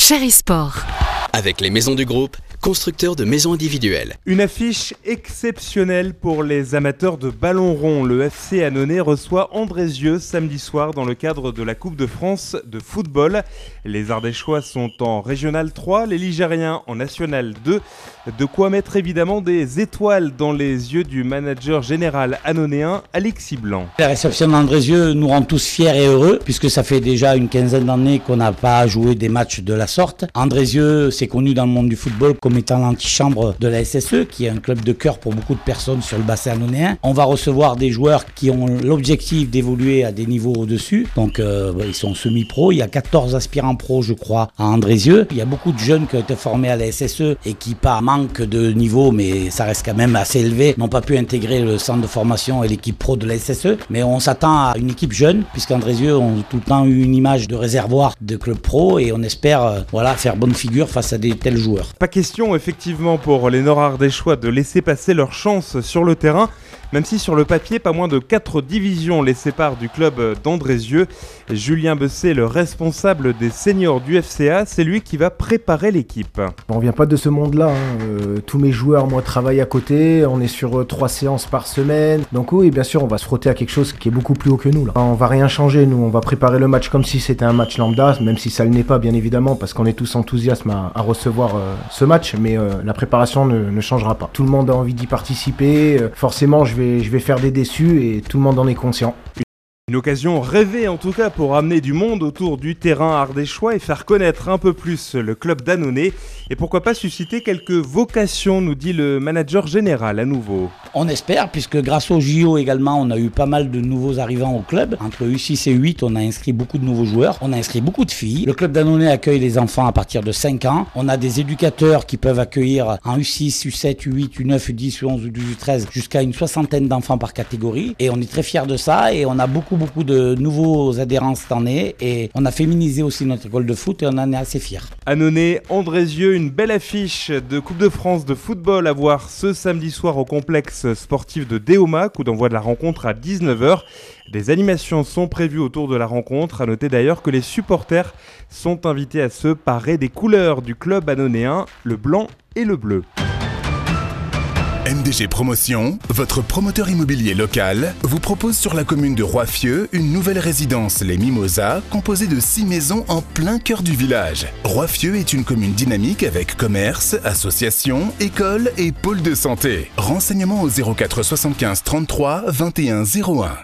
Chéri Sport. Avec les maisons du groupe, constructeurs de maisons individuelles. Une affiche exceptionnelle pour les amateurs de ballon rond. Le FC Annonay reçoit Andrézieux samedi soir dans le cadre de la Coupe de France de football. Les Ardéchois sont en Régional 3, les Ligériens en National 2. De quoi mettre évidemment des étoiles dans les yeux du manager général annonéen Alexis Blanc. La réception d'Andrézieux nous rend tous fiers et heureux puisque ça fait déjà une quinzaine d'années qu'on n'a pas joué des matchs de la sorte. Andrézieux s'est connu dans le monde du football comme étant l'antichambre de la SSE, qui est un club de cœur pour beaucoup de personnes sur le bassin annonéen. On va recevoir des joueurs qui ont l'objectif d'évoluer à des niveaux au-dessus. Donc ils sont semi-pro. Il y a 14 aspirants pro, je crois, à Andrézieux. Il y a beaucoup de jeunes qui ont été formés à la SSE et qui, par manque de niveau, mais ça reste quand même assez élevé, n'ont pas pu intégrer le centre de formation et l'équipe pro de la SSE. Mais on s'attend à une équipe jeune, puisqu'Andrézieux ont tout le temps eu une image de réservoir de club pro et on espère faire bonne figure face à des tels joueurs. Pas question effectivement pour les Nord-Ardéchois de laisser passer leur chance sur le terrain, même si sur le papier, pas moins de 4 divisions les séparent du club d'Andrézieux. Julien Besset, le responsable des seniors du FCA, c'est lui qui va préparer l'équipe. On vient pas de ce monde-là, tous mes joueurs, moi, travaillent à côté, on est sur 3 séances par semaine. Donc oui, bien sûr, on va se frotter à quelque chose qui est beaucoup plus haut que nous, là. On va rien changer, nous, on va préparer le match comme si c'était un match lambda, même si ça ne l'est pas, bien évidemment, parce qu'on est tous enthousiastes à recevoir ce match, mais la préparation ne changera pas. Tout le monde a envie d'y participer, forcément je vais faire des déçus et tout le monde en est conscient. Une occasion rêvée en tout cas pour amener du monde autour du terrain ardéchois et faire connaître un peu plus le club d'Annonay. Et pourquoi pas susciter quelques vocations, nous dit le manager général à nouveau. On espère, puisque grâce au JO également, on a eu pas mal de nouveaux arrivants au club. Entre U6 et U8, on a inscrit beaucoup de nouveaux joueurs. On a inscrit beaucoup de filles. Le club d'Annonay accueille les enfants à partir de 5 ans. On a des éducateurs qui peuvent accueillir en U6, U7, U8, U9, U10, U11, U12, U13 jusqu'à une soixantaine d'enfants par catégorie. Et on est très fiers de ça et on a beaucoup de nouveaux adhérents cette année et on a féminisé aussi notre école de foot et on en est assez fiers. Annonay, Andrézieux, une belle affiche de Coupe de France de football à voir ce samedi soir au complexe sportif de Déomac, coup d'envoi de la rencontre à 19h. Des animations sont prévues autour de la rencontre. À noter d'ailleurs que les supporters sont invités à se parer des couleurs du club annonéen, le blanc et le bleu. MDG Promotion, votre promoteur immobilier local, vous propose sur la commune de Roiffieux une nouvelle résidence, les Mimosas, composée de 6 maisons en plein cœur du village. Roiffieux est une commune dynamique avec commerce, associations, écoles et pôle de santé. Renseignements au 04 75 33 21 01.